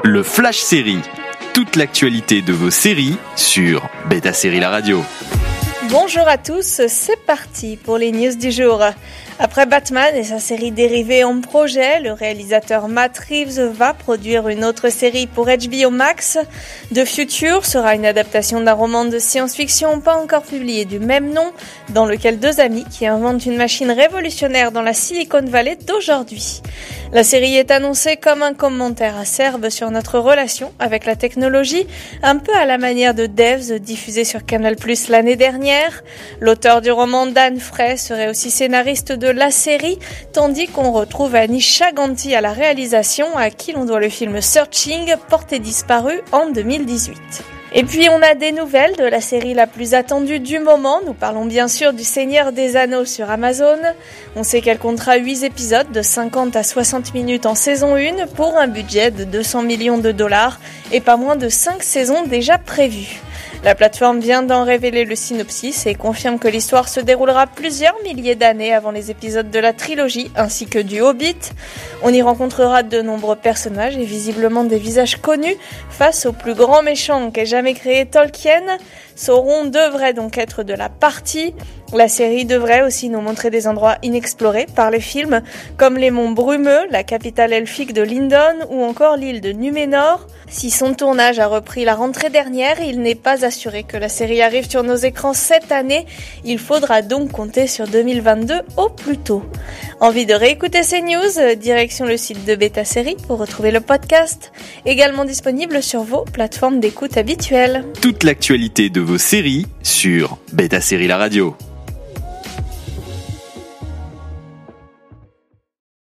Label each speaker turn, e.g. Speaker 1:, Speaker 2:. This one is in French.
Speaker 1: Le Flash Série. Toute l'actualité de vos séries sur Beta Série La Radio.
Speaker 2: Bonjour à tous, c'est parti pour les news du jour. Après Batman et sa série dérivée en projet, le réalisateur Matt Reeves va produire une autre série pour HBO Max. The Future sera une adaptation d'un roman de science-fiction pas encore publié du même nom, dans lequel deux amis qui inventent une machine révolutionnaire dans la Silicon Valley d'aujourd'hui. La série est annoncée comme un commentaire acerbe sur notre relation avec la technologie, un peu à la manière de Devs diffusé sur Canal+ l'année dernière. L'auteur du roman, Dan Frey, serait aussi scénariste de la série, tandis qu'on retrouve Anish Chaganty à la réalisation, à qui l'on doit le film Searching, porté disparu en 2018. Et puis on a des nouvelles de la série la plus attendue du moment. Nous parlons bien sûr du Seigneur des Anneaux sur Amazon. On sait qu'elle comptera 8 épisodes de 50 à 60 minutes en saison 1 pour un budget de 200 millions de dollars et pas moins de 5 saisons déjà prévues. La plateforme vient d'en révéler le synopsis et confirme que l'histoire se déroulera plusieurs milliers d'années avant les épisodes de la trilogie ainsi que du Hobbit. On y rencontrera de nombreux personnages et visiblement des visages connus face au plus grand méchant qu'ait jamais créé Tolkien. Sauron devrait donc être de la partie. La série devrait aussi nous montrer des endroits inexplorés par les films, comme les monts Brumeux, la capitale elfique de Lindon ou encore l'île de Núménor. Si son tournage a repris la rentrée dernière, il n'est pas assuré que la série arrive sur nos écrans cette année. Il faudra donc compter sur 2022 au plus tôt. Envie de réécouter ces news? Direction le site de Beta Série pour retrouver le podcast, également disponible sur vos plateformes d'écoute habituelles.
Speaker 1: Toute l'actualité de vos séries sur Beta Série La Radio.